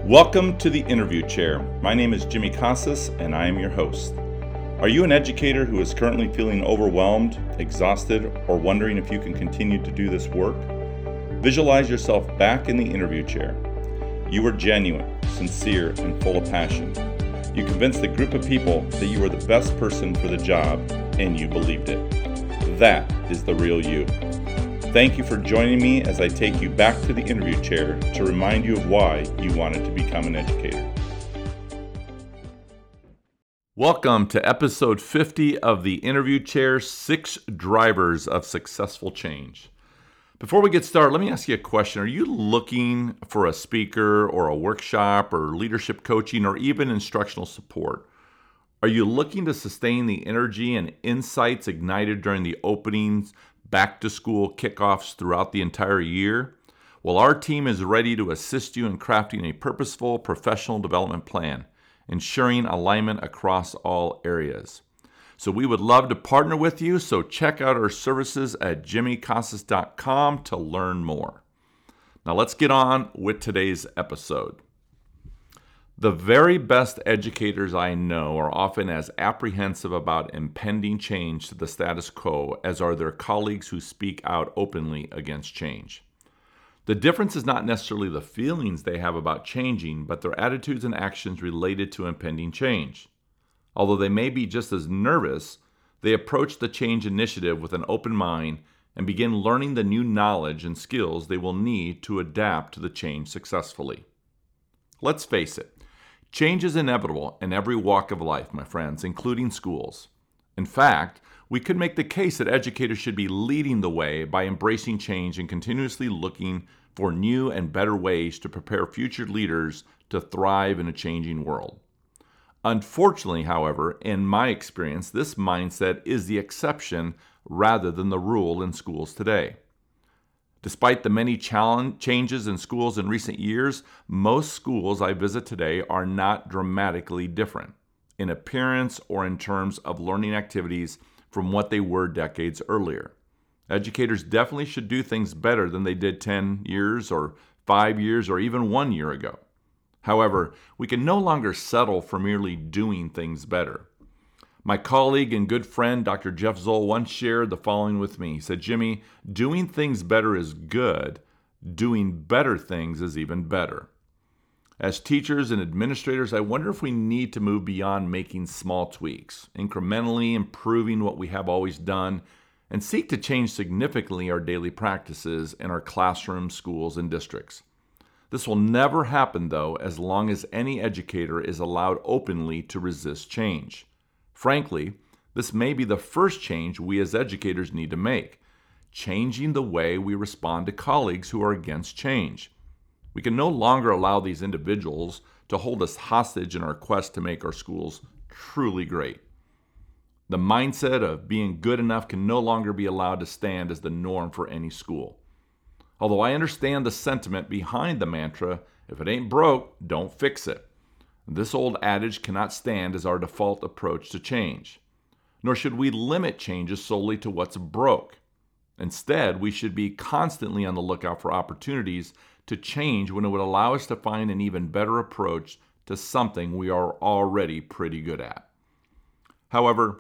Welcome to the Interview Chair. My name is Jimmy Casas and I am your host. Are you an educator who is currently feeling overwhelmed, exhausted, or wondering if you can continue to do this work? Visualize yourself back in the interview chair. You were genuine, sincere, and full of passion. You convinced the group of people that you were the best person for the job, and you believed it. That is the real you. Thank you for joining me as I take you back to the interview chair to remind you of why you wanted to become an educator. Welcome to episode 50 of the Interview Chair, 6 Drivers of Successful Change. Before we get started, let me ask you a question. Are you looking for a speaker or a workshop or leadership coaching or even instructional support? Are you looking to sustain the energy and insights ignited during the openings, back-to-school kickoffs throughout the entire year? Well, our team is ready to assist you in crafting a purposeful professional development plan, ensuring alignment across all areas. So we would love to partner with you, so check out our services at jimmycasas.com to learn more. Now let's get on with today's episode. The very best educators I know are often as apprehensive about impending change to the status quo as are their colleagues who speak out openly against change. The difference is not necessarily the feelings they have about changing, but their attitudes and actions related to impending change. Although they may be just as nervous, they approach the change initiative with an open mind and begin learning the new knowledge and skills they will need to adapt to the change successfully. Let's face it, change is inevitable in every walk of life, my friends, including schools. In fact, we could make the case that educators should be leading the way by embracing change and continuously looking for new and better ways to prepare future leaders to thrive in a changing world. Unfortunately, however, in my experience, this mindset is the exception rather than the rule in schools today. Despite the many changes in schools in recent years, most schools I visit today are not dramatically different in appearance or in terms of learning activities from what they were decades earlier. Educators definitely should do things better than they did 10 years or 5 years or even 1 year ago. However, we can no longer settle for merely doing things better. My colleague and good friend, Dr. Jeff Zoll, once shared the following with me. He said, "Jimmy, doing things better is good. Doing better things is even better." As teachers and administrators, I wonder if we need to move beyond making small tweaks, incrementally improving what we have always done, and seek to change significantly our daily practices in our classrooms, schools, and districts. This will never happen, though, as long as any educator is allowed openly to resist change. Frankly, this may be the first change we as educators need to make, changing the way we respond to colleagues who are against change. We can no longer allow these individuals to hold us hostage in our quest to make our schools truly great. The mindset of being good enough can no longer be allowed to stand as the norm for any school. Although I understand the sentiment behind the mantra, if it ain't broke, don't fix it. This old adage cannot stand as our default approach to change. Nor should we limit changes solely to what's broke. Instead, we should be constantly on the lookout for opportunities to change when it would allow us to find an even better approach to something we are already pretty good at. However,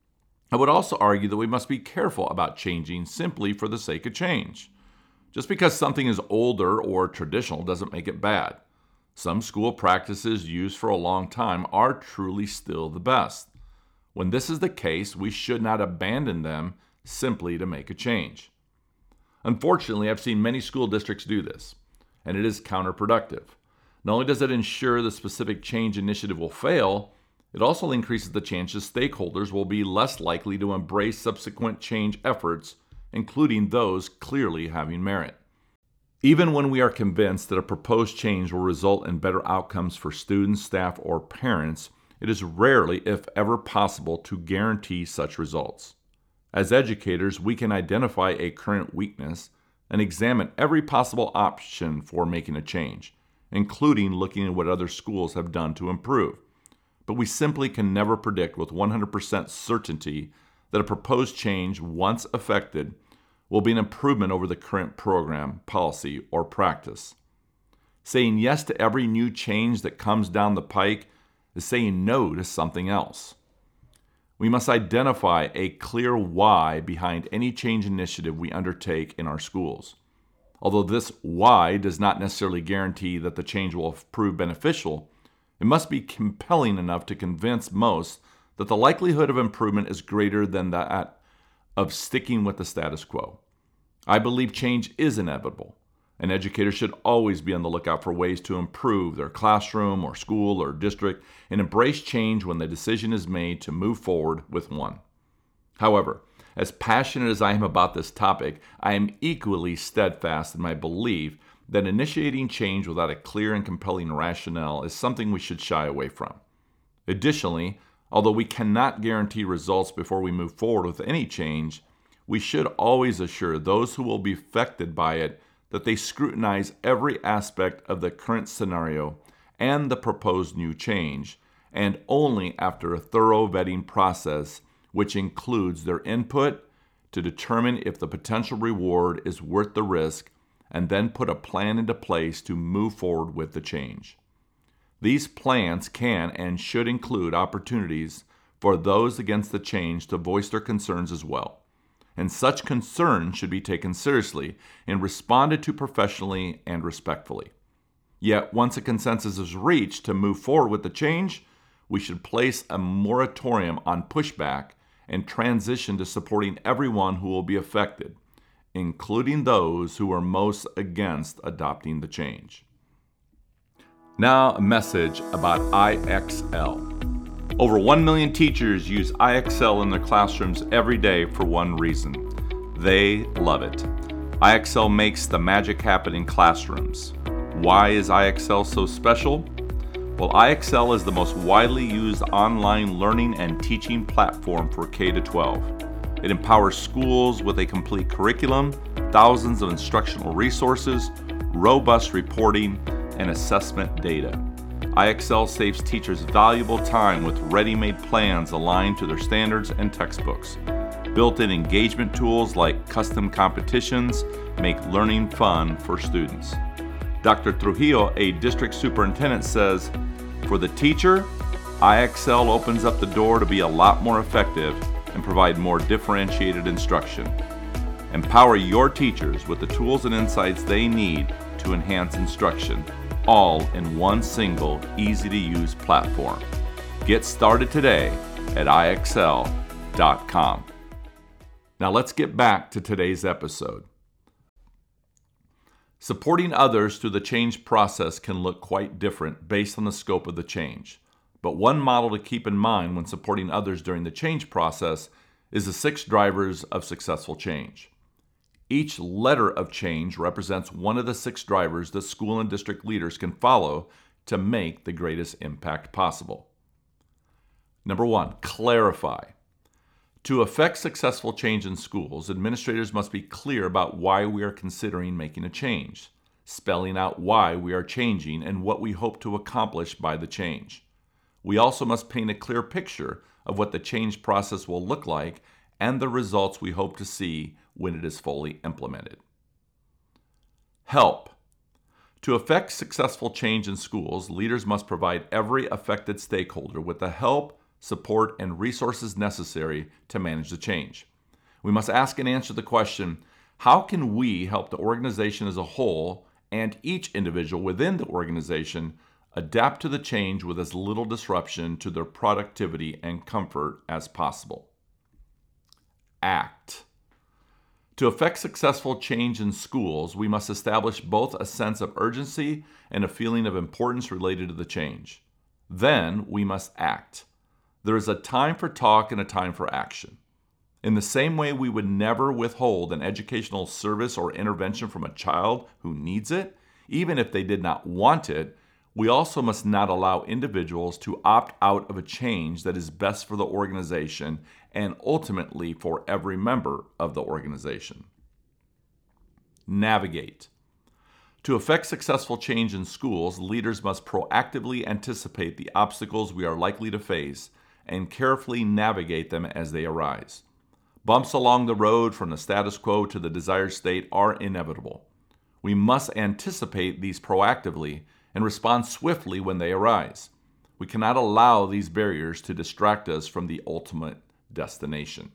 I would also argue that we must be careful about changing simply for the sake of change. Just because something is older or traditional doesn't make it bad. Some school practices used for a long time are truly still the best. When this is the case, we should not abandon them simply to make a change. Unfortunately, I've seen many school districts do this, and it is counterproductive. Not only does it ensure the specific change initiative will fail, it also increases the chances stakeholders will be less likely to embrace subsequent change efforts, including those clearly having merit. Even when we are convinced that a proposed change will result in better outcomes for students, staff, or parents, it is rarely, if ever possible, to guarantee such results. As educators, we can identify a current weakness and examine every possible option for making a change, including looking at what other schools have done to improve. But we simply can never predict with 100% certainty that a proposed change, once effected, will be an improvement over the current program, policy, or practice. Saying yes to every new change that comes down the pike is saying no to something else. We must identify a clear why behind any change initiative we undertake in our schools. Although this why does not necessarily guarantee that the change will prove beneficial, it must be compelling enough to convince most that the likelihood of improvement is greater than that of sticking with the status quo. I believe change is inevitable, and educators should always be on the lookout for ways to improve their classroom or school or district and embrace change when the decision is made to move forward with one. However, as passionate as I am about this topic, I am equally steadfast in my belief that initiating change without a clear and compelling rationale is something we should shy away from. Additionally, although we cannot guarantee results before we move forward with any change, we should always assure those who will be affected by it that they scrutinize every aspect of the current scenario and the proposed new change, and only after a thorough vetting process, which includes their input to determine if the potential reward is worth the risk, and then put a plan into place to move forward with the change. These plans can and should include opportunities for those against the change to voice their concerns as well. And such concerns should be taken seriously and responded to professionally and respectfully. Yet, once a consensus is reached to move forward with the change, we should place a moratorium on pushback and transition to supporting everyone who will be affected, including those who are most against adopting the change. Now, a message about IXL. Over 1 million teachers use IXL in their classrooms every day for one reason. They love it. IXL makes the magic happen in classrooms. Why is IXL so special? Well, IXL is the most widely used online learning and teaching platform for K-12. It empowers schools with a complete curriculum, thousands of instructional resources, robust reporting, and assessment data. IXL saves teachers valuable time with ready-made plans aligned to their standards and textbooks. Built-in engagement tools like custom competitions make learning fun for students. Dr. Trujillo, a district superintendent, says, "For the teacher, IXL opens up the door to be a lot more effective and provide more differentiated instruction. Empower your teachers with the tools and insights they need to enhance instruction, all in one single, easy-to-use platform. Get started today at IXL.com. Now let's get back to today's episode. Supporting others through the change process can look quite different based on the scope of the change. But one model to keep in mind when supporting others during the change process is the 6 drivers of successful change. Each letter of change represents one of the 6 drivers that school and district leaders can follow to make the greatest impact possible. Number 1, clarify. To effect successful change in schools, administrators must be clear about why we are considering making a change, spelling out why we are changing and what we hope to accomplish by the change. We also must paint a clear picture of what the change process will look like and the results we hope to see when it is fully implemented. Help. To effect successful change in schools, leaders must provide every affected stakeholder with the help, support, and resources necessary to manage the change. We must ask and answer the question, how can we help the organization as a whole and each individual within the organization adapt to the change with as little disruption to their productivity and comfort as possible? Act. To effect successful change in schools, we must establish both a sense of urgency and a feeling of importance related to the change. Then we must act. There is a time for talk and a time for action. In the same way we would never withhold an educational service or intervention from a child who needs it, even if they did not want it, we also must not allow individuals to opt out of a change that is best for the organization and ultimately for every member of the organization. Navigate. To effect successful change in schools, leaders must proactively anticipate the obstacles we are likely to face and carefully navigate them as they arise. Bumps along the road from the status quo to the desired state are inevitable. We must anticipate these proactively and respond swiftly when they arise. We cannot allow these barriers to distract us from the ultimate destination.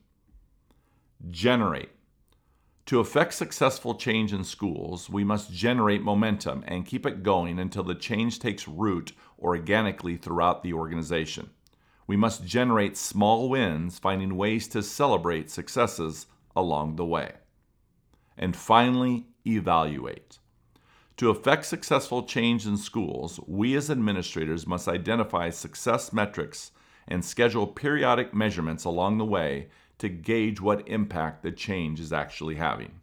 Generate. To effect successful change in schools, we must generate momentum and keep it going until the change takes root organically throughout the organization. We must generate small wins, finding ways to celebrate successes along the way. And finally, evaluate. To effect successful change in schools, we as administrators must identify success metrics and schedule periodic measurements along the way to gauge what impact the change is actually having.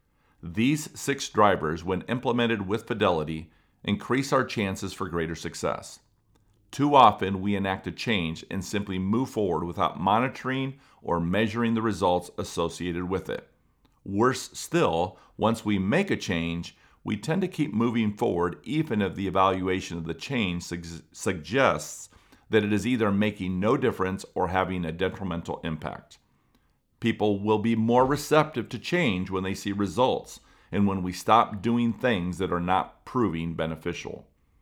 These 6 drivers, when implemented with fidelity, increase our chances for greater success. Too often, we enact a change and simply move forward without monitoring or measuring the results associated with it. Worse still, once we make a change, we tend to keep moving forward even if the evaluation of the change suggests that it is either making no difference or having a detrimental impact. People will be more receptive to change when they see results and when we stop doing things that are not proving beneficial.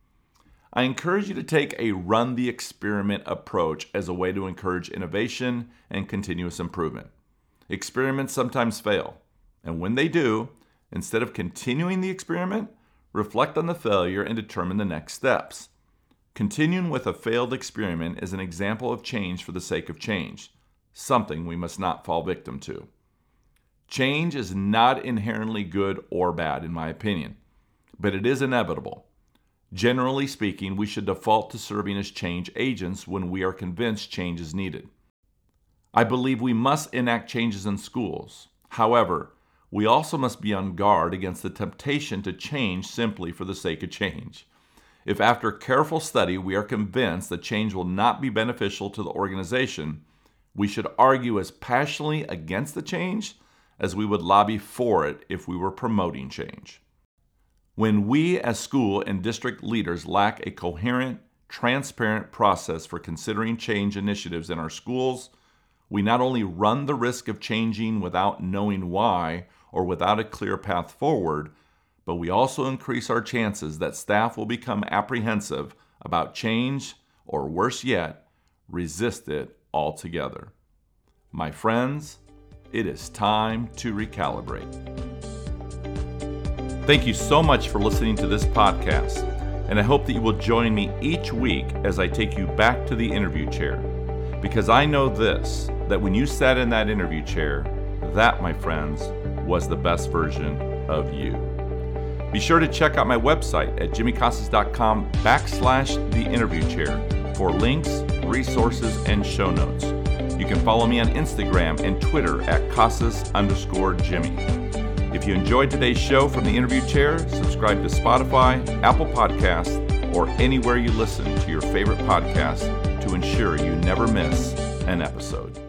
I encourage you to take a run the experiment approach as a way to encourage innovation and continuous improvement. Experiments sometimes fail, and when they do, instead of continuing the experiment, reflect on the failure and determine the next steps. Continuing with a failed experiment is an example of change for the sake of change, something we must not fall victim to. Change is not inherently good or bad, in my opinion, but it is inevitable. Generally speaking, we should default to serving as change agents when we are convinced change is needed. I believe we must enact changes in schools. However, we also must be on guard against the temptation to change simply for the sake of change. If after careful study we are convinced that change will not be beneficial to the organization, we should argue as passionately against the change as we would lobby for it if we were promoting change. When we as school and district leaders lack a coherent, transparent process for considering change initiatives in our schools, we not only run the risk of changing without knowing why or without a clear path forward, but we also increase our chances that staff will become apprehensive about change, or worse yet, resist it altogether. My friends, it is time to recalibrate. Thank you so much for listening to this podcast, and I hope that you will join me each week as I take you back to the interview chair, because I know this, that when you sat in that interview chair, that, my friends, was the best version of you. Be sure to check out my website at jimmycasas.com/theinterviewchair for links, resources, and show notes. You can follow me on Instagram and Twitter at Casas_Jimmy. If you enjoyed today's show from the interview chair, subscribe to Spotify, Apple Podcasts, or anywhere you listen to your favorite podcast to ensure you never miss an episode.